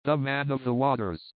The man of the waters.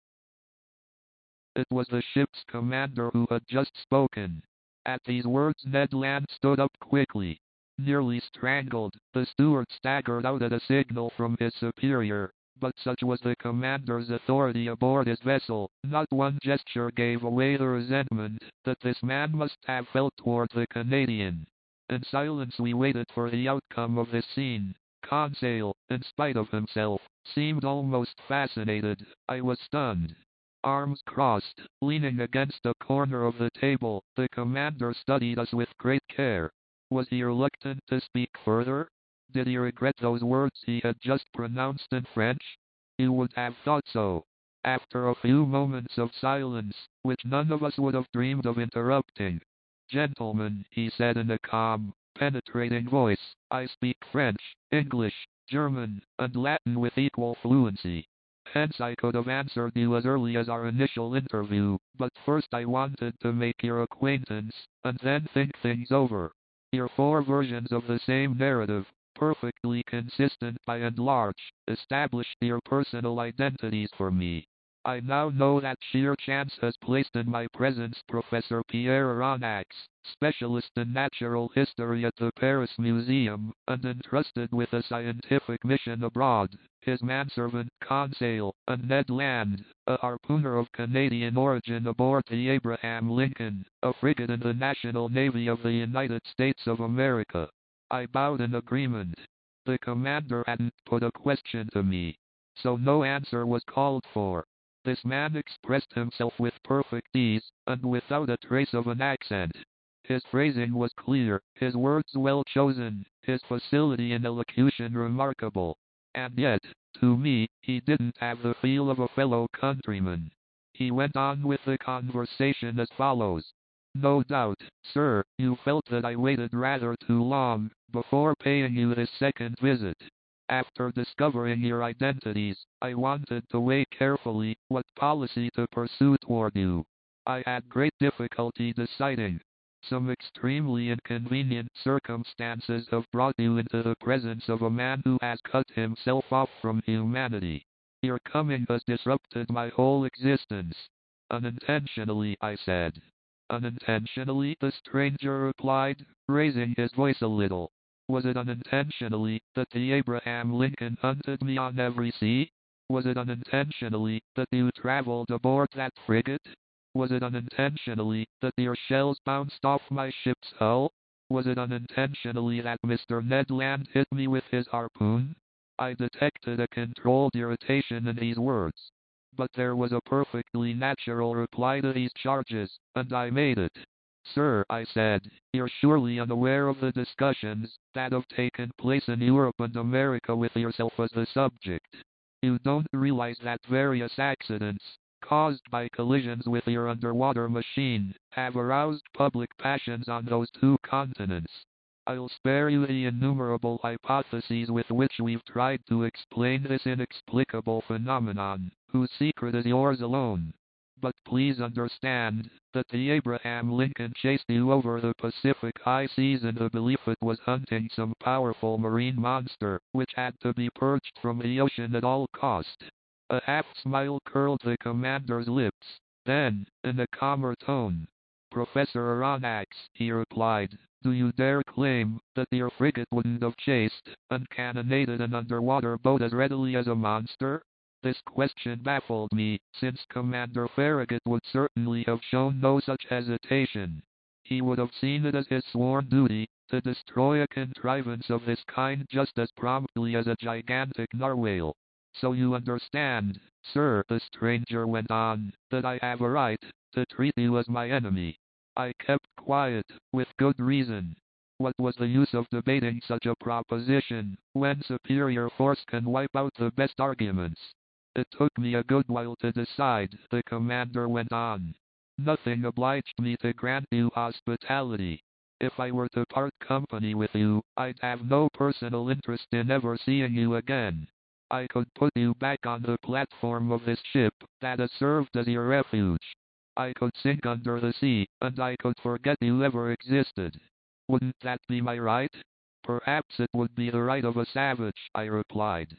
It was the ship's commander who had just spoken. At these words Ned Land stood up quickly. Nearly strangled, the steward staggered out at a signal from his superior, but such was the commander's authority aboard his vessel, not one gesture gave away the resentment that this man must have felt toward the Canadian. In silence we waited for the outcome of this scene. Conseil, in spite of himself, seemed almost fascinated. I was stunned. Arms crossed, leaning against a corner of the table, the commander studied us with great care. Was he reluctant to speak further? Did he regret those words he had just pronounced in French? You would have thought so. After a few moments of silence, which none of us would have dreamed of interrupting. Gentlemen, he said in a calm, penetrating voice, I speak French, English, German, and Latin with equal fluency. Hence I could have answered you as early as our initial interview, but first I wanted to make your acquaintance, and then think things over. Your four versions of the same narrative, perfectly consistent by and large, established your personal identities for me. I now know that sheer chance has placed in my presence Professor Pierre Aronnax, specialist in natural history at the Paris Museum, and entrusted with a scientific mission abroad, his manservant Conseil, and Ned Land, a harpooner of Canadian origin aboard the Abraham Lincoln, a frigate in the National Navy of the United States of America. I bowed in agreement. The commander hadn't put a question to me, so no answer was called for. This man expressed himself with perfect ease, and without a trace of an accent. His phrasing was clear, his words well chosen, his facility in elocution remarkable. And yet, to me, he didn't have the feel of a fellow countryman. He went on with the conversation as follows. No doubt, sir, you felt that I waited rather too long before paying you this second visit. After discovering your identities, I wanted to weigh carefully what policy to pursue toward you. I had great difficulty deciding. Some extremely inconvenient circumstances have brought you into the presence of a man who has cut himself off from humanity. Your coming has disrupted my whole existence. Unintentionally, I said. Unintentionally, the stranger replied, raising his voice a little. Was it unintentionally that the Abraham Lincoln hunted me on every sea? Was it unintentionally that you traveled aboard that frigate? Was it unintentionally that your shells bounced off my ship's hull? Was it unintentionally that Mr. Ned Land hit me with his harpoon? I detected a controlled irritation in these words. But there was a perfectly natural reply to these charges, and I made it. Sir, I said, you're surely unaware of the discussions that have taken place in Europe and America with yourself as the subject. You don't realize that various accidents, caused by collisions with your underwater machine, have aroused public passions on those two continents. I'll spare you the innumerable hypotheses with which we've tried to explain this inexplicable phenomenon, whose secret is yours alone. But please understand that the Abraham Lincoln chased you over the Pacific high seas in the belief it was hunting some powerful marine monster, which had to be purged from the ocean at all cost. A half-smile curled the commander's lips. Then, in a calmer tone, Professor Aronnax, he replied, do you dare claim that your frigate wouldn't have chased and cannonaded an underwater boat as readily as a monster? This question baffled me, since Commander Farragut would certainly have shown no such hesitation. He would have seen it as his sworn duty to destroy a contrivance of this kind just as promptly as a gigantic narwhale. So you understand, sir, the stranger went on, that I have a right to treat you as my enemy. I kept quiet, with good reason. What was the use of debating such a proposition, when superior force can wipe out the best arguments? It took me a good while to decide, the commander went on. Nothing obliged me to grant you hospitality. If I were to part company with you, I'd have no personal interest in ever seeing you again. I could put you back on the platform of this ship that has served as your refuge. I could sink under the sea, and I could forget you ever existed. Wouldn't that be my right? Perhaps it would be the right of a savage, I replied.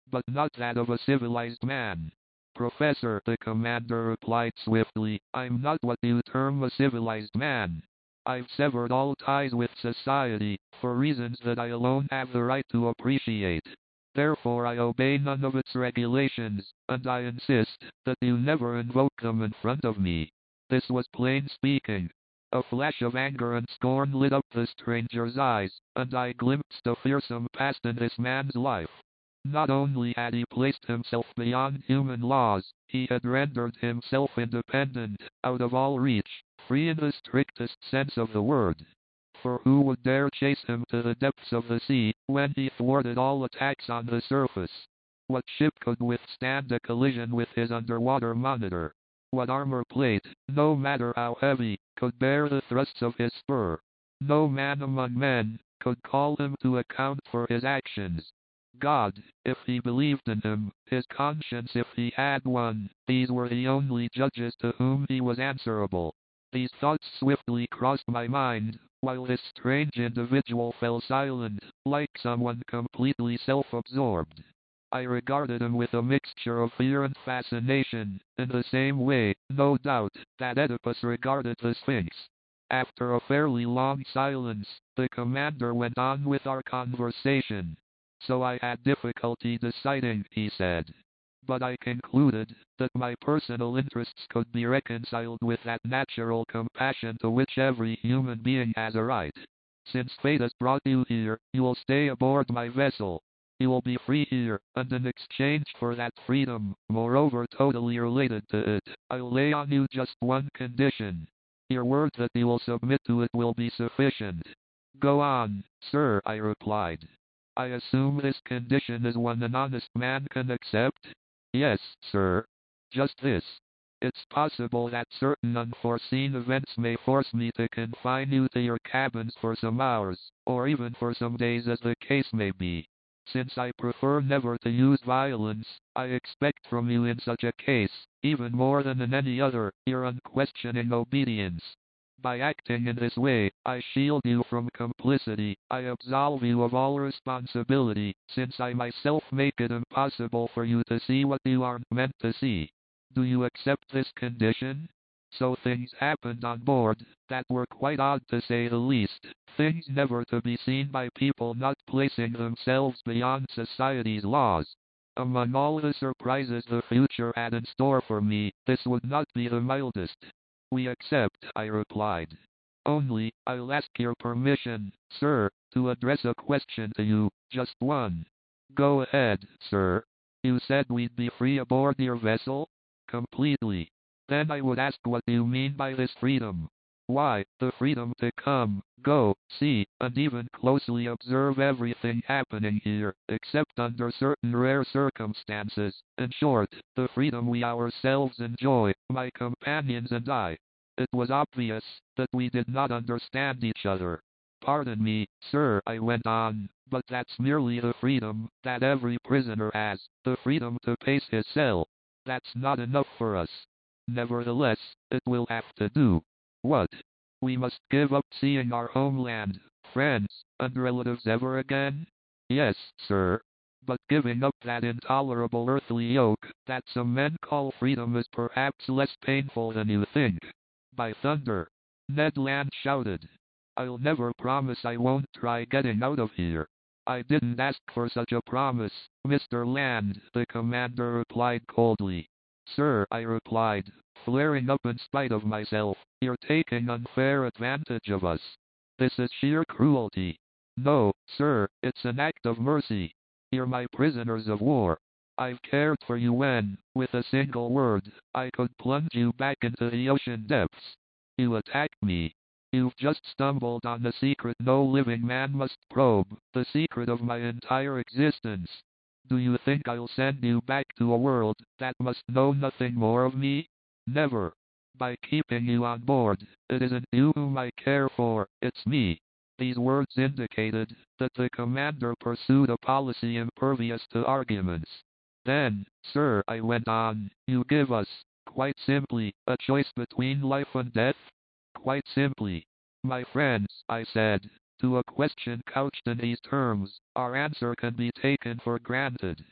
but not that of a civilized man. Professor, the commander replied swiftly, I'm not what you term a civilized man. I've severed all ties with society, for reasons that I alone have the right to appreciate. Therefore I obey none of its regulations, and I insist that you never invoke them in front of me. This was plain speaking. A flash of anger and scorn lit up the stranger's eyes, and I glimpsed a fearsome past in this man's life. Not only had he placed himself beyond human laws, he had rendered himself independent, out of all reach, free in the strictest sense of the word. For who would dare chase him to the depths of the sea, when he thwarted all attacks on the surface? What ship could withstand a collision with his underwater monitor? What armor plate, no matter how heavy, could bear the thrusts of his spur? No man among men could call him to account for his actions. God, if he believed in him, his conscience if he had one, these were the only judges to whom he was answerable. These thoughts swiftly crossed my mind, while this strange individual fell silent, like someone completely self-absorbed. I regarded him with a mixture of fear and fascination, in the same way, no doubt, that Oedipus regarded the Sphinx. After a fairly long silence, the commander went on with our conversation. So I had difficulty deciding, he said. But I concluded that my personal interests could be reconciled with that natural compassion to which every human being has a right. Since fate has brought you here, you will stay aboard my vessel. You will be free here, and in exchange for that freedom, moreover totally related to it, I'll lay on you just one condition. Your word that you will submit to it will be sufficient. Go on, sir, I replied. I assume this condition is one an honest man can accept? Yes, sir. Just this. It's possible that certain unforeseen events may force me to confine you to your cabins for some hours, or even for some days as the case may be. Since I prefer never to use violence, I expect from you in such a case, even more than in any other, your unquestioning obedience. By acting in this way, I shield you from complicity, I absolve you of all responsibility, since I myself make it impossible for you to see what you aren't meant to see. Do you accept this condition? So things happened on board, that were quite odd to say the least, things never to be seen by people not placing themselves beyond society's laws. Among all the surprises the future had in store for me, this would not be the mildest. We accept, I replied. Only, I'll ask your permission, sir, to address a question to you, just one. Go ahead, sir. You said we'd be free aboard your vessel? Completely. Then I would ask what you mean by this freedom. Why, the freedom to come, go, see, and even closely observe everything happening here, except under certain rare circumstances. In short, the freedom we ourselves enjoy, my companions and I. It was obvious that we did not understand each other. Pardon me, sir, I went on, but that's merely the freedom that every prisoner has, the freedom to pace his cell. That's not enough for us. Nevertheless, it will have to do. What? We must give up seeing our homeland, friends, and relatives ever again? Yes, sir. But giving up that intolerable earthly yoke that some men call freedom is perhaps less painful than you think. By thunder! Ned Land shouted. I'll never promise I won't try getting out of here. I didn't ask for such a promise, Mr. Land, the commander replied coldly. Sir, I replied, flaring up in spite of myself, you're taking unfair advantage of us. This is sheer cruelty. No, sir, it's an act of mercy. You're my prisoners of war. I've cared for you when, with a single word, I could plunge you back into the ocean depths. You attacked me. You've just stumbled on the secret no living man must probe, the secret of my entire existence. Do you think I'll send you back to a world that must know nothing more of me? Never. By keeping you on board, it isn't you whom I care for, it's me. These words indicated that the commander pursued a policy impervious to arguments. Then, sir, I went on, you give us, quite simply, a choice between life and death? Quite simply. My friends, I said, to a question couched in these terms, our answer can be taken for granted.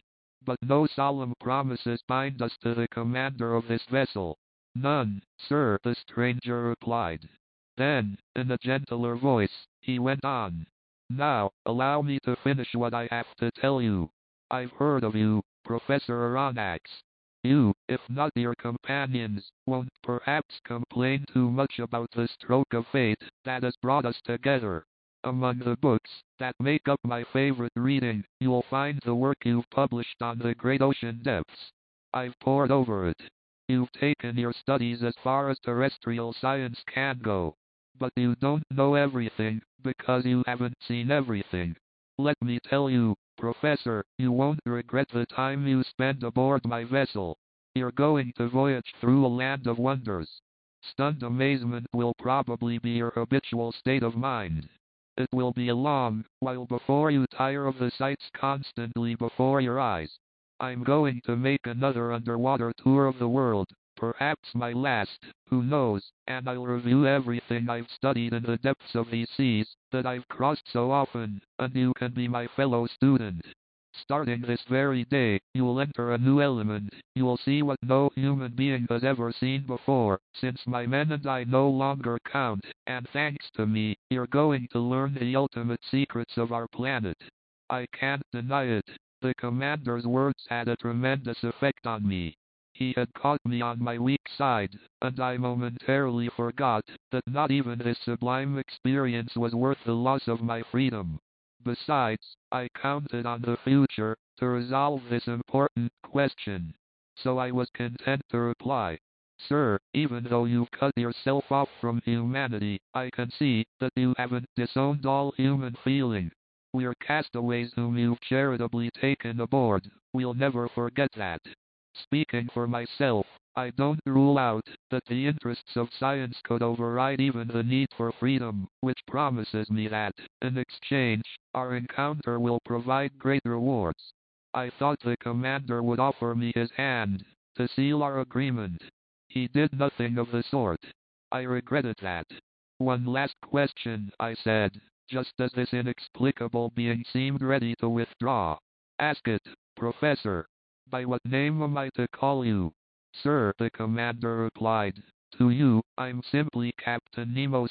but no solemn promises bind us to the commander of this vessel. None, sir, the stranger replied. Then, in a gentler voice, he went on. Now, allow me to finish what I have to tell you. I've heard of you, Professor Aronnax. You, if not your companions, won't perhaps complain too much about the stroke of fate that has brought us together. Among the books that make up my favorite reading, you'll find the work you've published on the great ocean depths. I've pored over it. You've taken your studies as far as terrestrial science can go. But you don't know everything, because you haven't seen everything. Let me tell you, Professor, you won't regret the time you spend aboard my vessel. You're going to voyage through a land of wonders. Stunned amazement will probably be your habitual state of mind. It will be a long while before you tire of the sights constantly before your eyes. I'm going to make another underwater tour of the world, perhaps my last, who knows, and I'll review everything I've studied in the depths of these seas, that I've crossed so often, and you can be my fellow student. Starting this very day, you'll enter a new element, you'll see what no human being has ever seen before, since my men and I no longer count, and thanks to me, you're going to learn the ultimate secrets of our planet. I can't deny it. The commander's words had a tremendous effect on me. He had caught me on my weak side, and I momentarily forgot that not even this sublime experience was worth the loss of my freedom. Besides, I counted on the future to resolve this important question. So I was content to reply, Sir, even though you've cut yourself off from humanity, I can see that you haven't disowned all human feeling. We're castaways whom you've charitably taken aboard. We'll never forget that. Speaking for myself, I don't rule out that the interests of science could override even the need for freedom, which promises me that, in exchange, our encounter will provide great rewards. I thought the commander would offer me his hand to seal our agreement. He did nothing of the sort. I regretted that. One last question, I said, just as this inexplicable being seemed ready to withdraw. Ask it, Professor. By what name am I to call you? Sir, the commander replied. To you, I'm simply Captain Nemo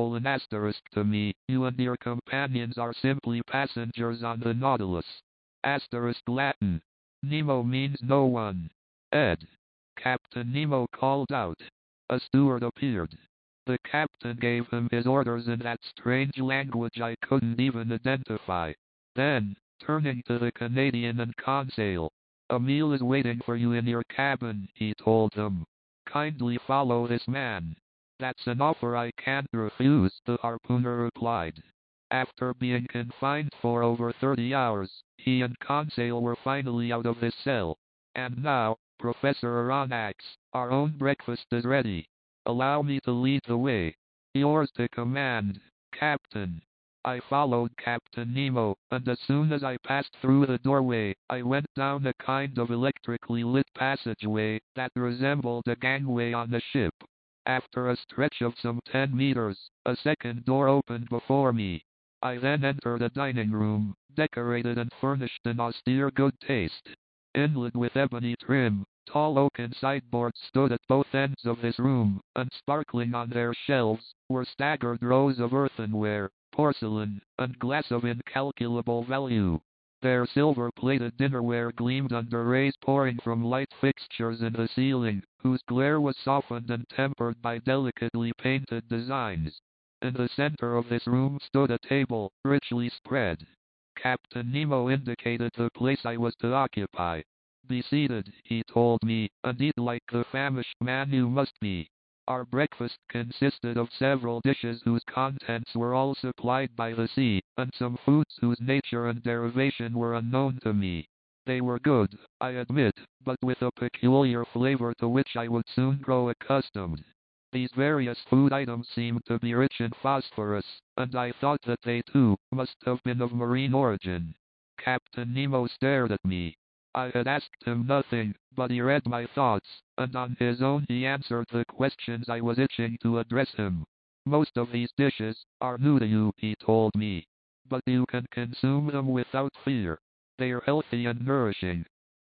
***. To me, you and your companions are simply passengers on the Nautilus. Latin. Nemo means no one. Ed. Captain Nemo called out. A steward appeared. The captain gave him his orders in that strange language I couldn't even identify. Then, turning to the Canadian and Conseil, a meal is waiting for you in your cabin, he told them. Kindly follow this man. That's an offer I can't refuse, the harpooner replied. After being confined for over 30 hours, he and Conseil were finally out of his cell. And now, Professor Aronnax, our own breakfast is ready. Allow me to lead the way. Yours to command, Captain. I followed Captain Nemo, and as soon as I passed through the doorway, I went down a kind of electrically lit passageway that resembled a gangway on the ship. After a stretch of some 10 meters, a second door opened before me. I then entered a dining room, decorated and furnished in austere good taste. Inlaid with ebony trim, tall oaken sideboards stood at both ends of this room, and sparkling on their shelves were staggered rows of earthenware, porcelain, and glass of incalculable value. Their silver-plated dinnerware gleamed under rays pouring from light fixtures in the ceiling, whose glare was softened and tempered by delicately painted designs. In the center of this room stood a table, richly spread. Captain Nemo indicated the place I was to occupy. Be seated, he told me, and eat like the famished man you must be. Our breakfast consisted of several dishes whose contents were all supplied by the sea, and some foods whose nature and derivation were unknown to me. They were good, I admit, but with a peculiar flavor to which I would soon grow accustomed. These various food items seemed to be rich in phosphorus, and I thought that they too must have been of marine origin. Captain Nemo stared at me. I had asked him nothing, but he read my thoughts, and on his own he answered the questions I was itching to address him. Most of these dishes are new to you, he told me, but you can consume them without fear. They are healthy and nourishing.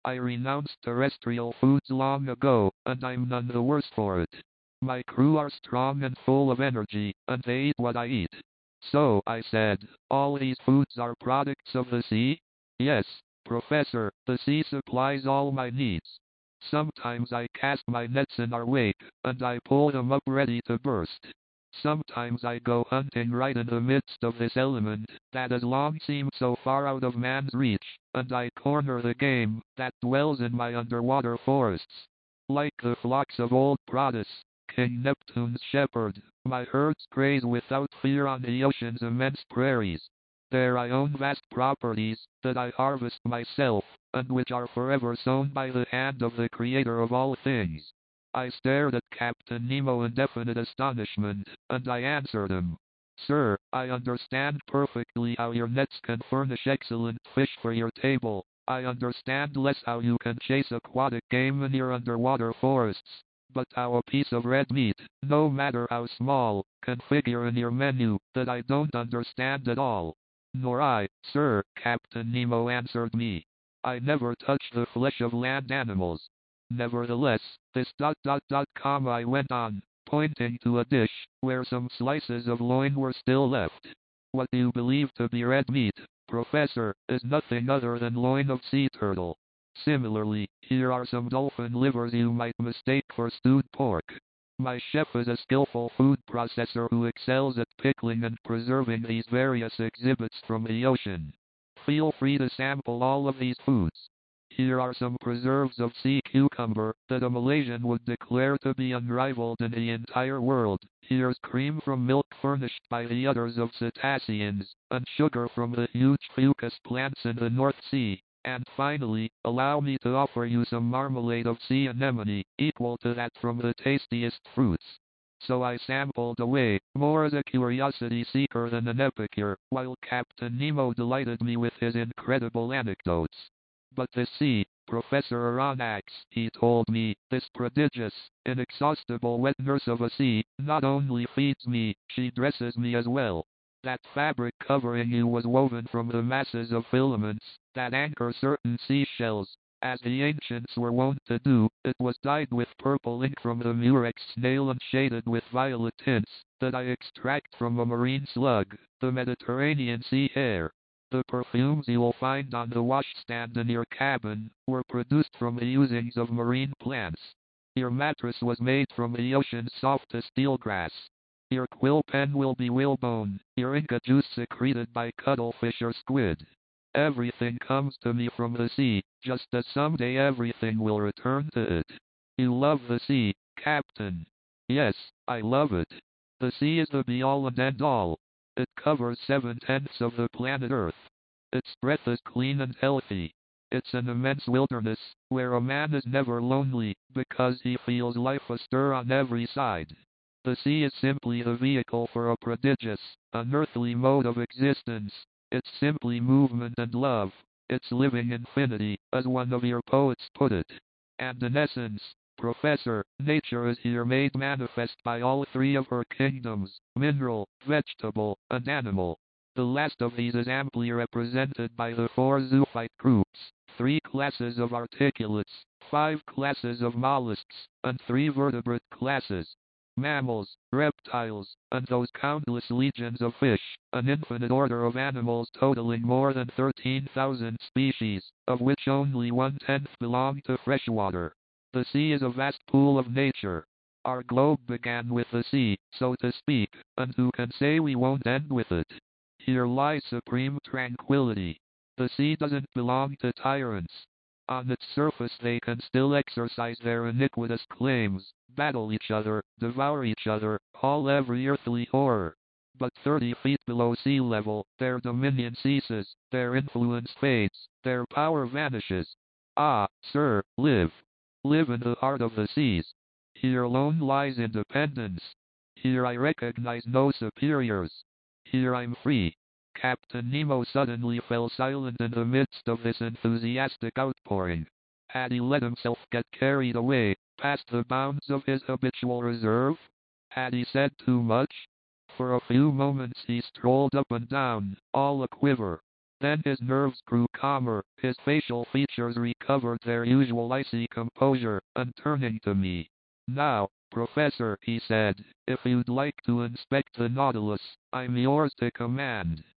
I renounced terrestrial foods long ago, and I'm none the worse for it. My crew are strong and full of energy, and they eat what I eat. So, I said, all these foods are products of the sea? Yes, Professor, the sea supplies all my needs. Sometimes I cast my nets in our wake, and I pull them up ready to burst. Sometimes I go hunting right in the midst of this element that has long seemed so far out of man's reach, and I corner the game that dwells in my underwater forests. Like the flocks of old Protus, King Neptune's shepherd, my herds graze without fear on the ocean's immense prairies. There I own vast properties that I harvest myself, and which are forever sown by the hand of the Creator of all things. I stared at Captain Nemo in definite astonishment, and I answered him. Sir, I understand perfectly how your nets can furnish excellent fish for your table. I understand less how you can chase aquatic game in your underwater forests. But how a piece of red meat, no matter how small, can figure in your menu, that I don't understand at all. Nor I, sir, Captain Nemo answered me. I never touch the flesh of land animals. Nevertheless, this ... I went on, pointing to a dish, where some slices of loin were still left. What you believe to be red meat, Professor, is nothing other than loin of sea turtle. Similarly, here are some dolphin livers you might mistake for stewed pork. My chef is a skillful food processor who excels at pickling and preserving these various exhibits from the ocean. Feel free to sample all of these foods. Here are some preserves of sea cucumber that a Malaysian would declare to be unrivaled in the entire world. Here's cream from milk furnished by the udders of cetaceans, and sugar from the huge fucus plants in the North Sea. And finally, allow me to offer you some marmalade of sea anemone, equal to that from the tastiest fruits. So I sampled away, more as a curiosity seeker than an epicure, while Captain Nemo delighted me with his incredible anecdotes. But the sea, Professor Aronnax, he told me, this prodigious, inexhaustible wet nurse of a sea, not only feeds me, she dresses me as well. That fabric covering you was woven from the masses of filaments that anchor certain seashells. As the ancients were wont to do, it was dyed with purple ink from the murex snail and shaded with violet tints that I extract from a marine slug, the Mediterranean sea hare. The perfumes you'll find on the washstand in your cabin were produced from the usings of marine plants. Your mattress was made from the ocean's softest eelgrass. Your quill pen will be whalebone, your inca juice secreted by cuttlefish or squid. Everything comes to me from the sea, just as someday everything will return to it. You love the sea, Captain. Yes, I love it. The sea is the be-all and end-all. It covers 7/10 of the planet Earth. Its breath is clean and healthy. It's an immense wilderness, where a man is never lonely, because he feels life astir on every side. The sea is simply the vehicle for a prodigious, unearthly mode of existence. It's simply movement and love. It's living infinity, as one of your poets put it. And in essence, Professor, nature is here made manifest by all three of her kingdoms, mineral, vegetable, and animal. The last of these is amply represented by the four zoophyte groups, 3 classes of articulates, 5 classes of mollusks, and 3 vertebrate classes. Mammals, reptiles, and those countless legions of fish, an infinite order of animals totaling more than 13,000 species, of which only 1/10 belong to freshwater. The sea is a vast pool of nature. Our globe began with the sea, so to speak, and who can say we won't end with it? Here lies supreme tranquility. The sea doesn't belong to tyrants. On its surface they can still exercise their iniquitous claims, battle each other, devour each other, haul every earthly horror. But 30 feet below sea level, their dominion ceases, their influence fades, their power vanishes. Ah, sir, live. Live in the heart of the seas. Here alone lies independence. Here I recognize no superiors. Here I'm free. Captain Nemo suddenly fell silent in the midst of this enthusiastic outpouring. Had he let himself get carried away, past the bounds of his habitual reserve? Had he said too much? For a few moments he strolled up and down, all a quiver. Then his nerves grew calmer, his facial features recovered their usual icy composure, and turning to me, "Now, Professor," he said, "if you'd like to inspect the Nautilus, I'm yours to command."